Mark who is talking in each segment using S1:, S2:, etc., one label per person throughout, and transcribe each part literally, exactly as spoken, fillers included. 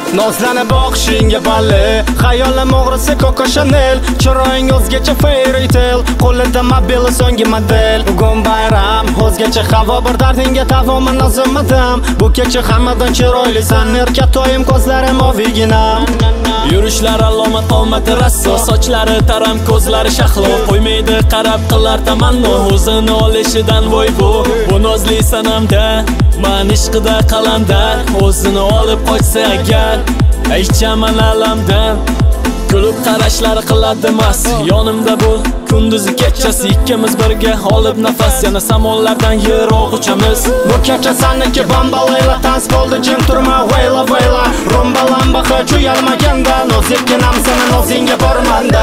S1: Nozlanib boqishingga balli, xayolim o'g'risi Coco Chanel, chiroying o'zgacha fairy tale, qo'lida mobil so'nggi model. Bugun bayram, o'zgacha havo, bir dardingga tavoman nozimadim. Bu kecha hammadan chiroylisan, erkatoyim ko'zlarim ovigina.
S2: Yurishlari alomat qomati rasso, sochlari taram, ko'zlari shahlo, qo'ymaydi qarab qilar tamanno, o'zini olishidan voy bu. Bu nozli sanamda, men ishqida qalamda, o'zini olib qochsa agar, aytaman alamdan. Kulib qarashlari qiladi mas, yonimda bo'l kunduzi kechasi, ikkimiz birga olib nafas, yana samollardan yiroq uchamiz.
S1: Bu kecha saniki bambalayla, tans bo'ldi jim turma vayla vayla, rumbalamba hech uyalmaganda, nozikkinam seni nozingga bormanda.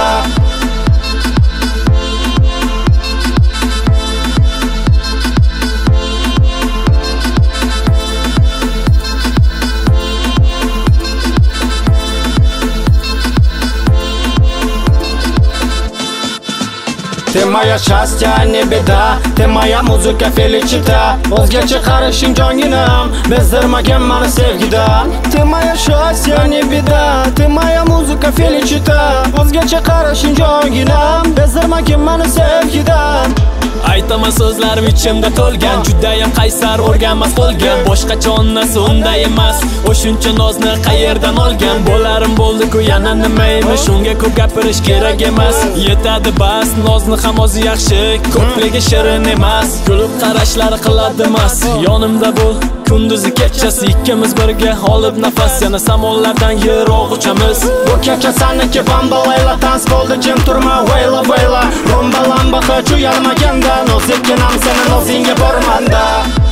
S1: Ты моя счастье, не беда, ты моя muzika felicita. O'zgacha qarashing jonginam, bezdirmagin meni sevgidan. Ты моя счастье, не беда, ты моя muzika felicita. O'zgacha qarashing jonginam, bezdirmagin meni sevgidan.
S2: Aytaman so'zlarim ichimda to'lgan, judayam qaysar, o'rganmas bo'lgan, boshqacha onnasi unday emas. O shuncha nozni qayerdan olgan, bo'larim bo'ldi-ku yana nimaymish, unga ko'p gapirish kerak emas. Yetadi bas, nozni ham o'zi yaxshi, ko'pligi shirin emas. Kulib qarashlari qiladi mas, yonimda bo'l kunduzi kechasi, ikkimiz birga olib nafas, yana samollardan yiroq uchamiz.
S1: Bu kecha saniki bambalayla, tans bo'ldi jim turma vayla vayla, rumbalamba hech uyalmaganda, nozikkinam seni nozingga bormanda.